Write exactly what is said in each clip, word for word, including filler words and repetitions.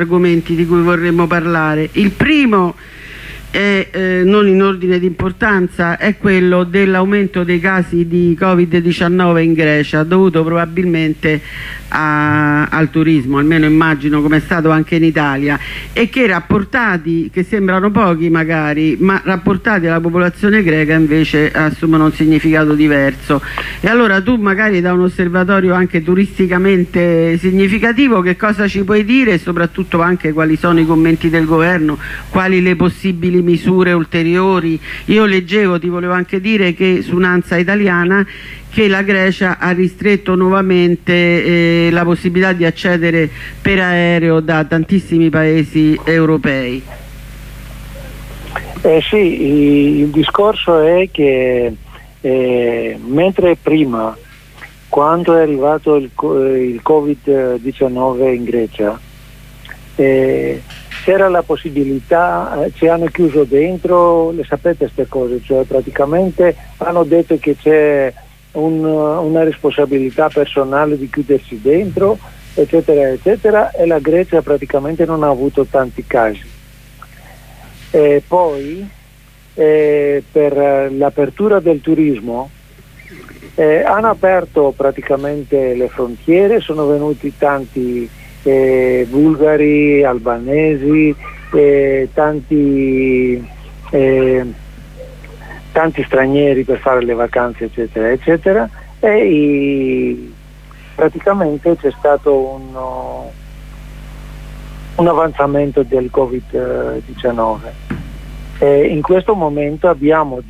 argomenti di cui vorremmo parlare. Il primo è, eh, non in ordine di importanza, è quello dell'aumento dei casi di Covid diciannove in Grecia, dovuto probabilmente a, al turismo, almeno immagino come è stato anche in Italia, e che rapportati, che sembrano pochi magari, ma rapportati alla popolazione greca invece assumono un significato diverso. E allora tu magari da un osservatorio anche turisticamente significativo, che cosa ci puoi dire e soprattutto anche quali sono i commenti del governo, quali le possibili misure ulteriori? Io leggevo, ti volevo anche dire che su Un'Ansa Italiana, che la Grecia ha ristretto nuovamente eh, la possibilità di accedere per aereo da tantissimi paesi europei. Eh sì, il discorso è che eh, mentre prima, quando è arrivato il, il Covid diciannove in Grecia, eh, c'era la possibilità, eh, ci hanno chiuso dentro, le sapete queste cose, cioè praticamente hanno detto che c'è un, una responsabilità personale di chiudersi dentro, eccetera eccetera, e la Grecia praticamente non ha avuto tanti casi. E poi eh, per l'apertura del turismo eh, hanno aperto praticamente le frontiere, sono venuti tanti Eh, bulgari, albanesi, eh, tanti, eh, tanti stranieri per fare le vacanze eccetera eccetera, e i, praticamente c'è stato un, un avanzamento del Covid diciannove. Eh, in questo momento abbiamo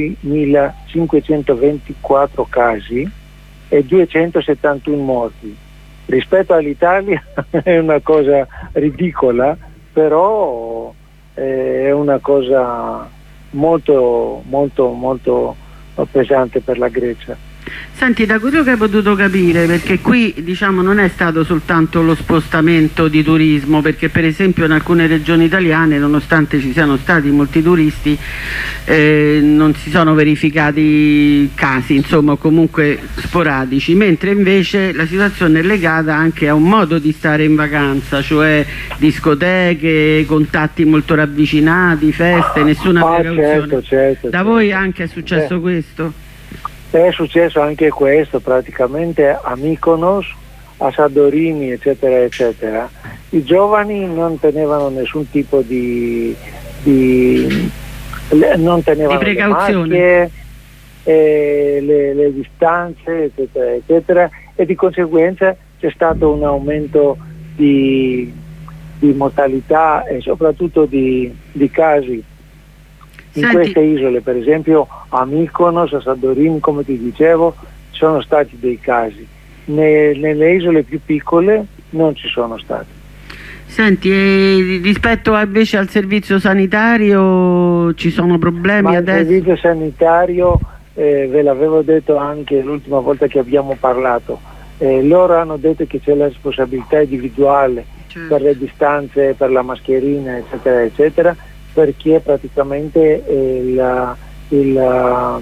diecimilacinquecentoventiquattro casi e duecentosettantuno morti. Rispetto all'Italia è una cosa ridicola, però è una cosa molto molto molto pesante per la Grecia. Senti, da quello che hai potuto capire, perché qui diciamo non è stato soltanto lo spostamento di turismo, perché per esempio in alcune regioni italiane, nonostante ci siano stati molti turisti, eh, non si sono verificati casi, insomma, comunque sporadici, mentre invece la situazione è legata anche a un modo di stare in vacanza, cioè discoteche, contatti molto ravvicinati, feste, nessuna ah, precauzione. Certo, certo, da certo. voi anche è successo eh. questo? È successo anche questo, praticamente a Mykonos, a Santorini, eccetera, eccetera. I giovani non tenevano nessun tipo di, di non tenevano di le macchie, eh, le, le distanze, eccetera, eccetera, e di conseguenza c'è stato un aumento di, di mortalità e soprattutto di, di casi. In Senti, queste isole, per esempio a Mykonos, a Santorini, come ti dicevo, ci sono stati dei casi. Ne, nelle isole più piccole non ci sono stati. Senti, e rispetto invece al servizio sanitario ci sono problemi? Ma adesso? Il servizio sanitario, eh, ve l'avevo detto anche l'ultima volta che abbiamo parlato, eh, loro hanno detto che c'è la responsabilità individuale, certo, per le distanze, per la mascherina, eccetera, eccetera, perché praticamente eh, la, il,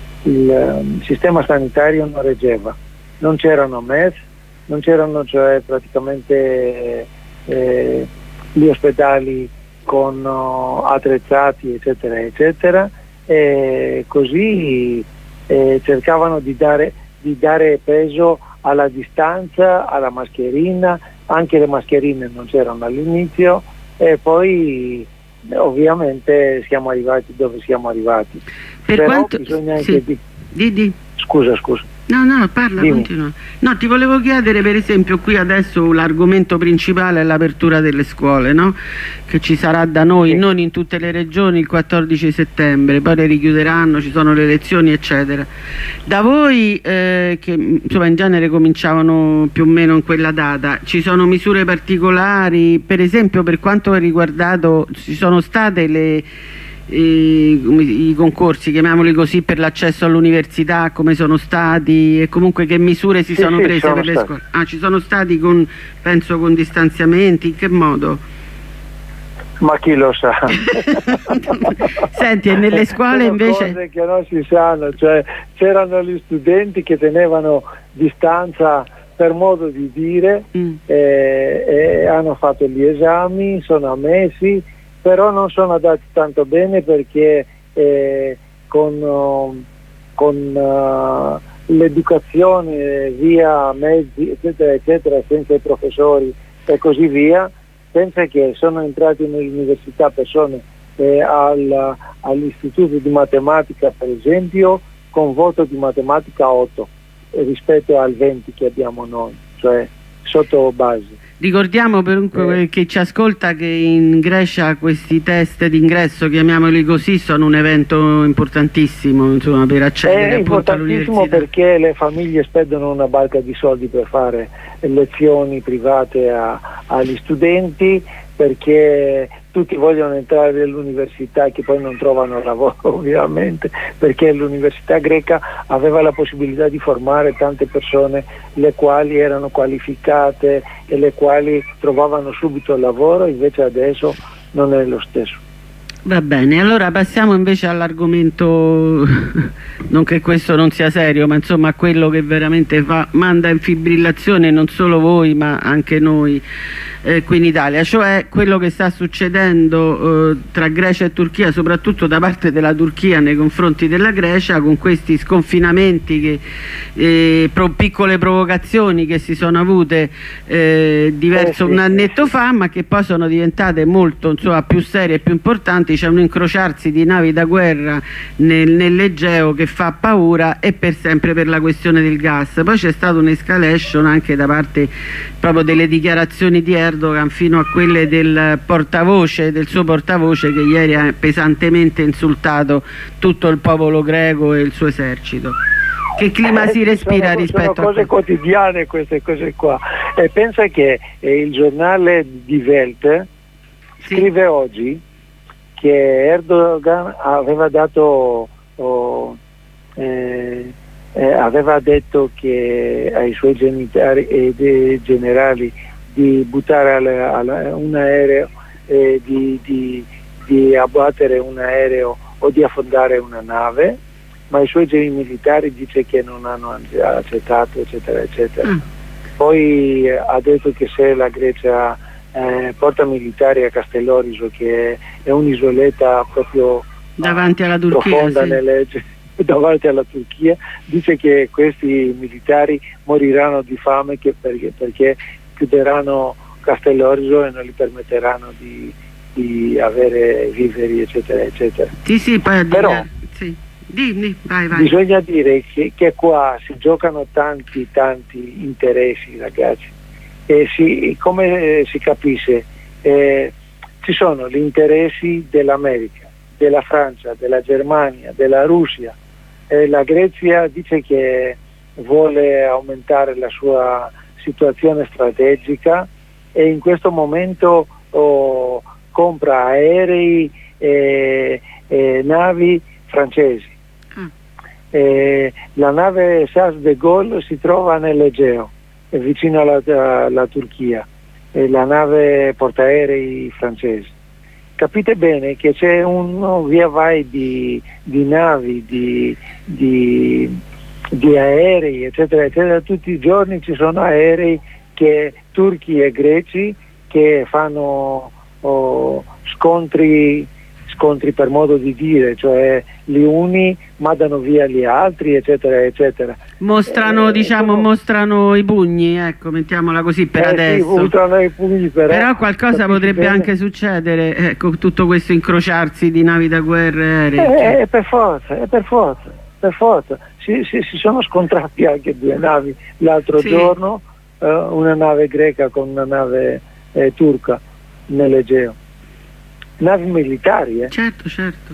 il sistema sanitario non reggeva, non c'erano M E S, non c'erano cioè praticamente eh, gli ospedali con uh, attrezzati eccetera eccetera, e così eh, cercavano di dare, di dare peso alla distanza, alla mascherina, anche le mascherine non c'erano all'inizio, e poi ovviamente siamo arrivati dove siamo arrivati. Per Però quanto... bisogna anche sì. di... Di, di. Scusa, scusa. No, no, parla, Dimmi. continua. No, ti volevo chiedere, per esempio, qui adesso l'argomento principale è l'apertura delle scuole, no? Che ci sarà da noi, sì, non in tutte le regioni, il quattordici settembre, poi le richiuderanno, ci sono le elezioni, eccetera. Da voi, eh, che insomma in genere cominciavano più o meno in quella data, ci sono misure particolari? Per esempio, per quanto è riguardato, ci sono state le... I, i concorsi, chiamiamoli così, per l'accesso all'università, come sono stati, e comunque che misure si sì, sono sì, prese sono per stati. le scuole? Ah, ci sono stati con, penso, con distanziamenti, in che modo? Ma chi lo sa? Senti, e nelle scuole sono invece... cose che non si sanno, cioè c'erano gli studenti che tenevano distanza per modo di dire, mm. eh, eh, hanno fatto gli esami, sono ammessi, però non sono andati tanto bene perché eh, con, uh, con uh, l'educazione via mezzi eccetera eccetera, senza i professori e così via, pensa che sono entrati nell'università persone eh, al, all'istituto di matematica per esempio con voto di matematica otto rispetto al venti che abbiamo noi, cioè sotto base. Ricordiamo per eh. chi ci ascolta che in Grecia questi test d'ingresso, chiamiamoli così, sono un evento importantissimo, insomma, per accedere è appunto all'università. È importantissimo perché le famiglie spendono una barca di soldi per fare lezioni private a, agli studenti, perché tutti vogliono entrare nell'università che poi non trovano lavoro ovviamente, perché l'università greca aveva la possibilità di formare tante persone le quali erano qualificate e le quali trovavano subito il lavoro, invece adesso non è lo stesso. Va bene, allora passiamo invece all'argomento, non che questo non sia serio, ma insomma a quello che veramente fa, manda in fibrillazione non solo voi ma anche noi eh, qui in Italia, cioè quello che sta succedendo eh, tra Grecia e Turchia, soprattutto da parte della Turchia nei confronti della Grecia, con questi sconfinamenti, che, eh, pro, piccole provocazioni che si sono avute eh, diverso eh sì, un annetto fa, ma che poi sono diventate molto, insomma, più serie e più importanti. C'è un incrociarsi di navi da guerra nel, nell'Egeo che fa paura, e per sempre per la questione del gas. Poi c'è stata un'escalation anche da parte proprio delle dichiarazioni di Erdogan, fino a quelle del portavoce, del suo portavoce, che ieri ha pesantemente insultato tutto il popolo greco e il suo esercito. Che clima si respira sono, rispetto sono cose a questo? quotidiane queste cose qua. E pensa che eh, il giornale Die Welt sì. scrive oggi che Erdogan aveva dato oh, eh, eh, aveva detto che ai suoi genitali e dei generali di buttare alla, alla, un aereo, eh, di, di, di abbattere un aereo o di affondare una nave, ma i suoi militari dice che non hanno accettato, eccetera eccetera. Mm. Poi eh, ha detto che se la Grecia eh, porta militari a Castellorizo, che è un'isoletta proprio davanti alla Turchia, profonda sì. nelle, davanti alla Turchia, dice che questi militari moriranno di fame che perché, perché chiuderanno Castellorizo e non gli permetteranno di, di avere viveri, eccetera eccetera. Sì, sì, poi però sì. Dimmi, vai, vai. Bisogna dire che, che qua si giocano tanti tanti interessi, ragazzi, e si, come si capisce, eh, ci sono gli interessi dell'America, della Francia, della Germania, della Russia. Eh, la Grecia dice che vuole aumentare la sua situazione strategica e in questo momento oh, compra aerei e, e navi francesi. Mm. Eh, la nave Charles de Gaulle si trova nell'Egeo, vicino alla, alla Turchia, eh, la nave portaerei francese. Capite bene che c'è un via vai di, di navi, di, di, di aerei, eccetera, eccetera. Tutti i giorni ci sono aerei che, turchi e greci, che fanno oh, scontri, scontri per modo di dire, cioè gli uni mandano via gli altri, eccetera, eccetera. Mostrano, eh, diciamo, sono... mostrano i pugni, ecco, mettiamola così per eh, adesso. Sì, mostrano i pugni, però, però qualcosa potrebbe bene. anche succedere, ecco, tutto questo incrociarsi di navi da guerra e aerei. Eh, è per forza, è per forza, per forza. Si, si, si sono scontrati anche due navi l'altro sì. giorno, eh, una nave greca con una nave eh, turca nell'Egeo. Navi militari, eh. Certo, certo.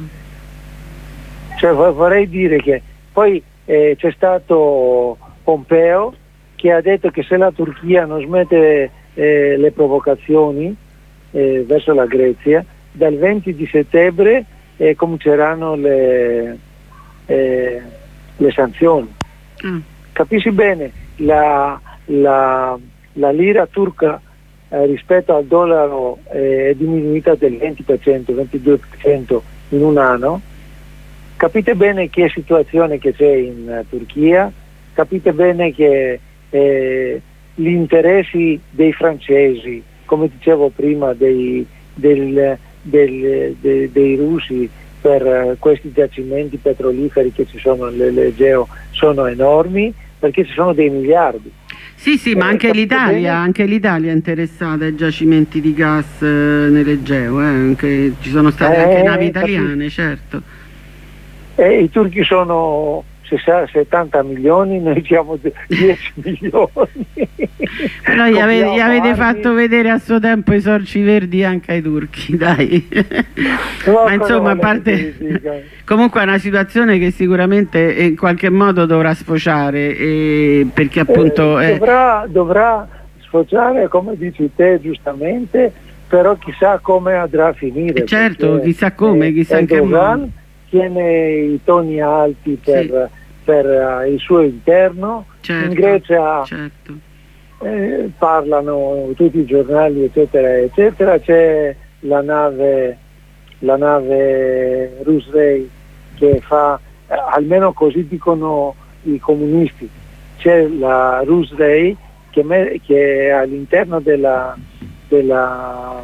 Cioè vorrei dire che poi eh, c'è stato Pompeo che ha detto che se la Turchia non smette eh, le provocazioni eh, verso la Grecia, dal venti di settembre eh, cominceranno le, eh, le sanzioni. Mm. Capisci bene, la, la, la lira turca eh, rispetto al dollaro eh, è diminuita del venti per cento, ventidue per cento in un anno. Capite bene che situazione che c'è in uh, Turchia, capite bene che eh, gli interessi dei francesi, come dicevo prima, dei, del, del, de, dei russi per questi giacimenti petroliferi che ci sono nell'Egeo sono enormi, perché ci sono dei miliardi. Sì, sì, ma anche l'Italia, anche l'Italia è interessata ai giacimenti di gas eh, nell'Egeo, eh, anche, ci sono state eh, anche navi italiane, certo. E i turchi sono settanta milioni, noi siamo dieci milioni. Però gli avete, gli avete fatto vedere a suo tempo i sorci verdi anche ai turchi, dai. No, ma insomma, a parte... comunque è una situazione che sicuramente in qualche modo dovrà sfociare, eh, perché appunto... Eh, dovrà, eh... dovrà sfociare, come dici te giustamente, però chissà come andrà a finire. Eh certo, chissà come, chissà in che modo. Tiene i toni alti per, sì. per uh, il suo interno, certo, in Grecia certo. eh, parlano tutti i giornali eccetera eccetera, c'è la nave la nave Rusrey che fa, eh, almeno così dicono i comunisti, c'è la Rusrey che, me, che all'interno della, della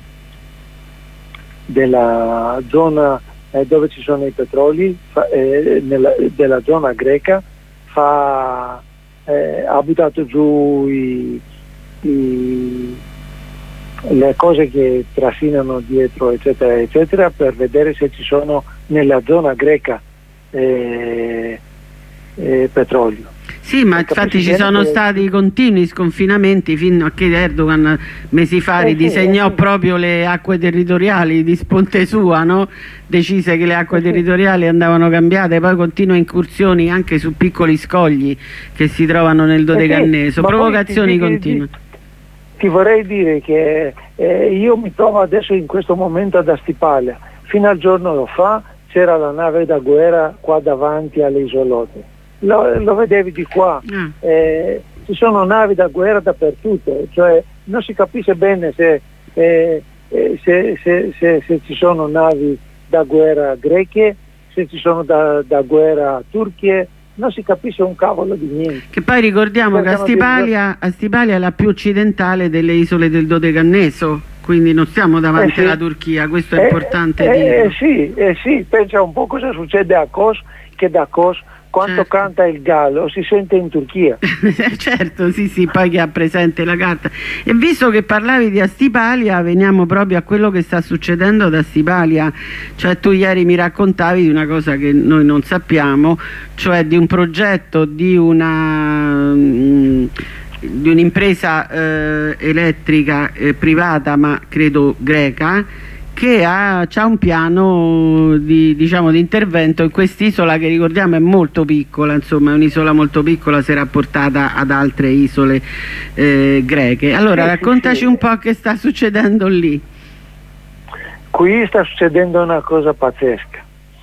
della zona Eh, dove ci sono i petroli, fa, eh, nella, della zona greca, fa, eh, ha buttato giù i, i, le cose che trascinano dietro eccetera eccetera, per vedere se ci sono nella zona greca eh, eh, petrolio. Sì, ma infatti ci sono che... stati continui sconfinamenti fino a che Erdogan mesi fa eh ridisegnò sì, eh sì. proprio le acque territoriali di sponte sua, no? Decise che le acque eh territoriali sì. andavano cambiate, poi continua incursioni anche su piccoli scogli che si trovano nel Dodecanneso, eh sì, provocazioni ti, ti, continue. Ti, ti vorrei dire che eh, io mi trovo adesso in questo momento ad Astipalia, fino al giorno lo fa c'era la nave da guerra qua davanti alle isolote. Lo, lo vedevi di qua, mm. eh, ci sono navi da guerra dappertutto, cioè non si capisce bene se, eh, eh, se, se, se, se ci sono navi da guerra greche, se ci sono da, da guerra turche, non si capisce un cavolo di niente. Che poi ricordiamo che Astipalia, Astipalia è la più occidentale delle isole del Dodecanneso, quindi non stiamo davanti eh sì. alla Turchia, questo è eh, importante eh, dire. Eh sì, eh sì, pensa un po' cosa succede a Kos, che da Kos quando certo. canta il gallo si sente in Turchia. Certo, sì sì, poi chi ha presente la carta. E visto che parlavi di Astipalia, veniamo proprio a quello che sta succedendo ad Astipalia. Cioè tu ieri mi raccontavi di una cosa che noi non sappiamo, cioè di un progetto di una mh, di un'impresa eh, elettrica eh, privata, ma credo greca, che ha, ha un piano di, diciamo, di intervento in quest'isola che ricordiamo è molto piccola, insomma è un'isola molto piccola se rapportata ad altre isole eh, greche. Allora sì, raccontaci sì, sì. un po' che sta succedendo lì. Qui sta succedendo una cosa pazzesca.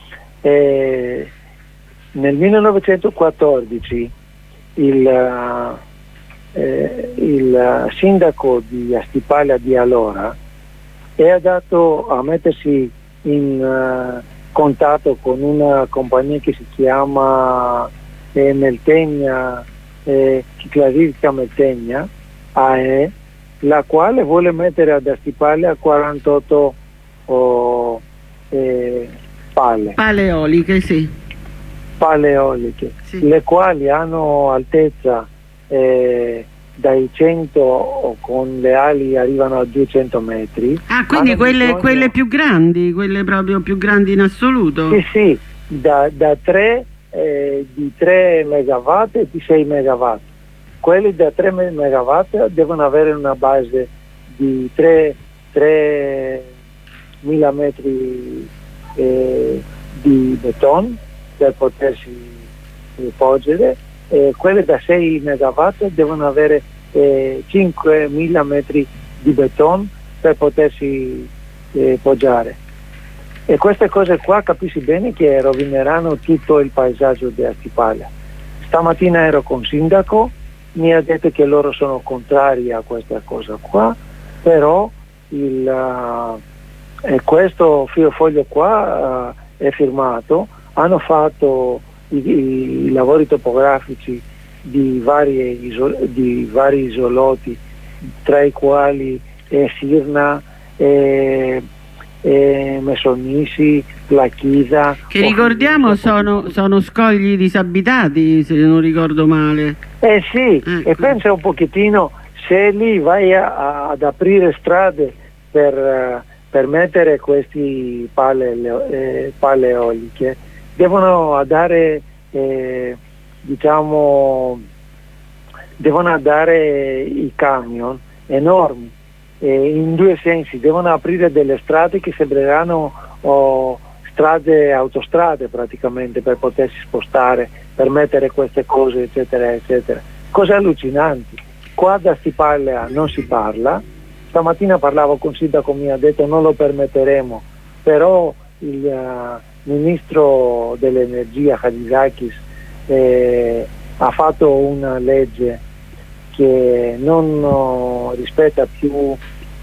Eh, nel millenovecentoquattordici il, eh, il sindaco di Astipalia di allora è andato a mettersi in uh, contatto con una compagnia che si chiama eh, Meltegna, eh, Chiclaristica Meltegna, A E, la quale vuole mettere ad Astipalia quarantotto oh, eh, pale. Pale eoliche, sì. Pale eoliche, sì. Le quali hanno altezza eh, dai cento, con le ali arrivano a duecento metri. Ah, quindi quelle, bisogno... quelle più grandi, quelle proprio più grandi in assoluto? Sì, sì, da, da tre, eh, di tre megawatt e di sei megawatt. Quelli da tre megawatt devono avere una base di tremila metri eh, di beton per potersi poggiare. Eh, quelle da sei megawatt devono avere eh, cinquemila metri di beton per potersi eh, poggiare, e queste cose qua capisci bene che rovineranno tutto il paesaggio di Astipalia. Stamattina ero con il sindaco, mi ha detto che loro sono contrari a questa cosa qua, però il, uh, eh, questo foglio qua uh, è firmato, hanno fatto I, i lavori topografici di, varie isol di vari isolotti, tra i quali eh, Sirna, eh, eh, Mesonisi, Plachida. Che ricordiamo sono, sono scogli disabitati, se non ricordo male. Eh sì, ecco. E pensa un pochettino, se lì vai a, a, ad aprire strade per, uh, per mettere questi pale, eh, pale eoliche, devono dare, eh, diciamo, devono dare i camion enormi, eh, in due sensi, devono aprire delle strade che sembreranno oh, strade, autostrade praticamente, per potersi spostare, per mettere queste cose, eccetera, eccetera. Cose allucinanti. Qua da Stipalea non si parla. Stamattina parlavo con il sindaco, mi ha detto non lo permetteremo, però il uh, ministro dell'energia Hatzidakis eh, ha fatto una legge che non uh, rispetta più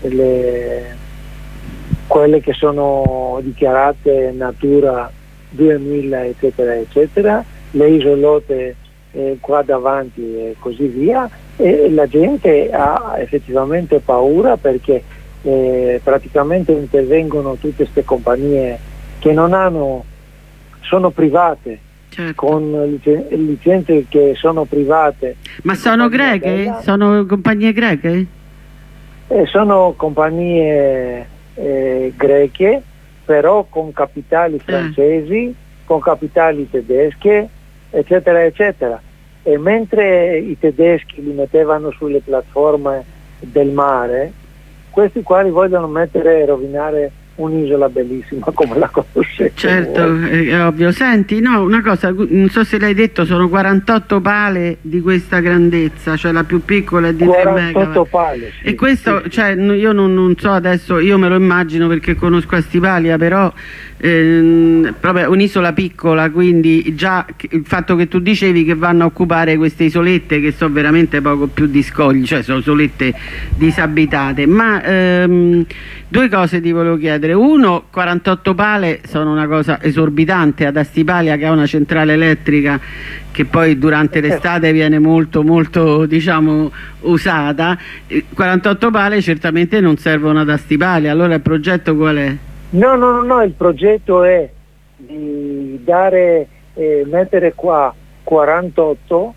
le, quelle che sono dichiarate Natura duemila, eccetera, eccetera, le isolotte eh, qua davanti e così via, e la gente ha effettivamente paura perché eh, praticamente intervengono tutte queste compagnie che non hanno, sono private, certo, con licen licenze che sono private. Ma sono greche? Bella. Sono compagnie greche? Eh, sono compagnie eh, greche, però con capitali francesi, eh. con capitali tedesche, eccetera, eccetera. E mentre i tedeschi li mettevano sulle piattaforme del mare, questi quali vogliono mettere e rovinare un'isola bellissima come la conoscete. Certo, è ovvio. Senti, no, una cosa, non so se l'hai detto, sono quarantotto pale di questa grandezza, cioè la più piccola è di tre megawatt. Pale, sì, e questo, sì, cioè, io non, non so adesso, io me lo immagino perché conosco Astipalia, però ehm, proprio un'isola piccola, quindi già il fatto che tu dicevi che vanno a occupare queste isolette che sono veramente poco più di scogli, cioè sono isolette disabitate, ma ehm, due cose ti volevo chiedere. Uno, quarantotto pale sono una cosa esorbitante ad Astipalia, che ha una centrale elettrica che poi durante l'estate viene molto molto diciamo usata. quarantotto pale certamente non servono ad Astipalia, allora il progetto qual è? No, no, no, no, il progetto è di dare, eh, mettere qua quarantotto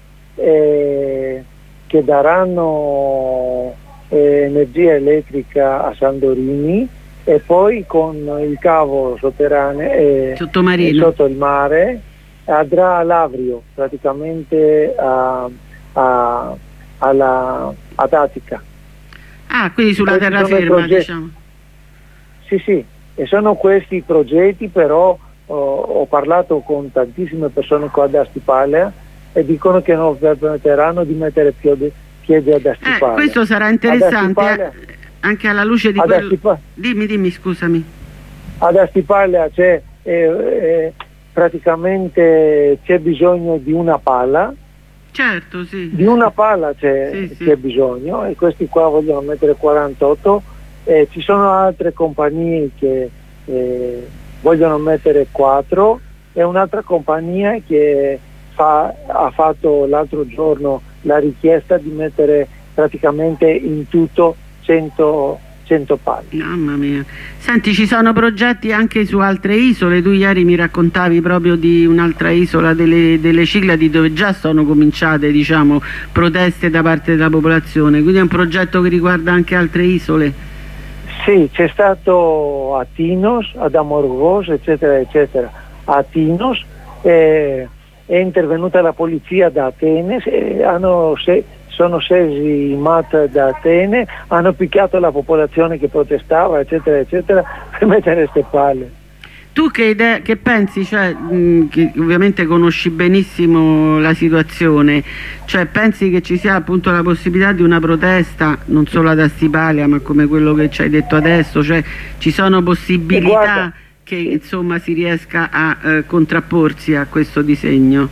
eh, che daranno eh, energia elettrica a Sandorini, e poi con il cavo sotterraneo eh, sottomarino sotto il mare andrà all'Avrio, praticamente a, a, alla, ad Attica. Ah, quindi sulla Questi terraferma, diciamo. Sì, sì, e sono questi progetti, però oh, ho parlato con tantissime persone qua da Astipalia e dicono che non permetteranno di mettere piede, piede ad Astipalia. Eh, questo sarà interessante eh, anche alla luce di quello... Astipalia, dimmi, dimmi, scusami. Ad Astipalia c'è eh, eh, praticamente c'è bisogno di una pala. Certo, sì. Di una pala c'è sì, sì. bisogno, e questi qua vogliono mettere quarantotto. Eh, ci sono altre compagnie che eh, vogliono mettere quattro, e un'altra compagnia che fa, ha fatto l'altro giorno la richiesta di mettere praticamente in tutto cento, cento pali. Mamma mia. Senti, ci sono progetti anche su altre isole. Tu ieri mi raccontavi proprio di un'altra isola delle, delle Cicladi, dove già sono cominciate, diciamo, proteste da parte della popolazione, quindi è un progetto che riguarda anche altre isole. Sì, c'è stato a Tinos, ad Amorgos, eccetera, eccetera. A Tinos eh, è intervenuta la polizia da Atene, eh, hanno se, sono scesi i mat da Atene, hanno picchiato la popolazione che protestava, eccetera, eccetera, per mettere queste palle. Tu che, idea, che pensi, cioè, mh, che ovviamente conosci benissimo la situazione, cioè pensi che ci sia appunto la possibilità di una protesta non solo ad Astipalia ma come quello che ci hai detto adesso, cioè ci sono possibilità guarda, che insomma si riesca a eh, contrapporsi a questo disegno?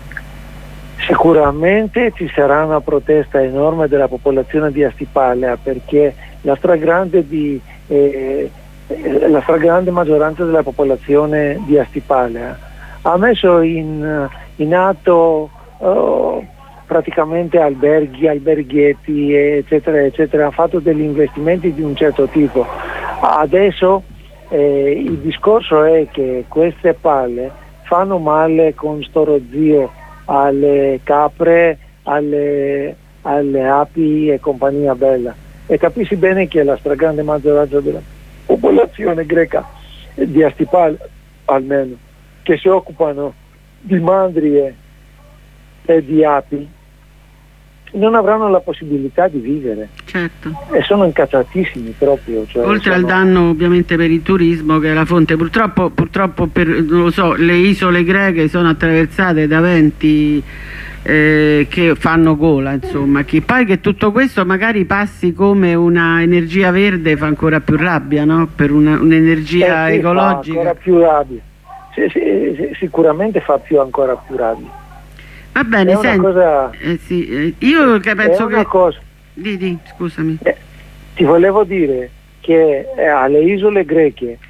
Sicuramente ci sarà una protesta enorme della popolazione di Astipalia, perché la stragrande di... Eh, la stragrande maggioranza della popolazione di Astipalia ha messo in, in atto uh, praticamente alberghi, alberghetti, eccetera, eccetera, hanno fatto degli investimenti di un certo tipo. Adesso eh, il discorso è che queste palle fanno male con sto rozio alle capre, alle, alle api e compagnia bella. E capisci bene che la stragrande maggioranza della popolazione greca, di Astipal almeno, che si occupano di mandrie e di api, non avranno la possibilità di vivere. Certo. E sono incazzatissimi proprio. Cioè Oltre sono... al danno ovviamente per il turismo, che è la fonte, purtroppo, purtroppo per, non lo so, le isole greche sono attraversate da venti eh, che fanno gola, insomma. Chi poi che tutto questo magari passi come una energia verde fa ancora più rabbia, no? Per un'energia eh sì, ecologica. Fa ancora più rabbia. Sì, sì, sì, sicuramente fa più ancora più rabbia. Va bene, è una senti, cosa, eh, sì, eh, io che penso è una che... cosa, Di, di, scusami. eh, ti volevo dire che eh, alle isole greche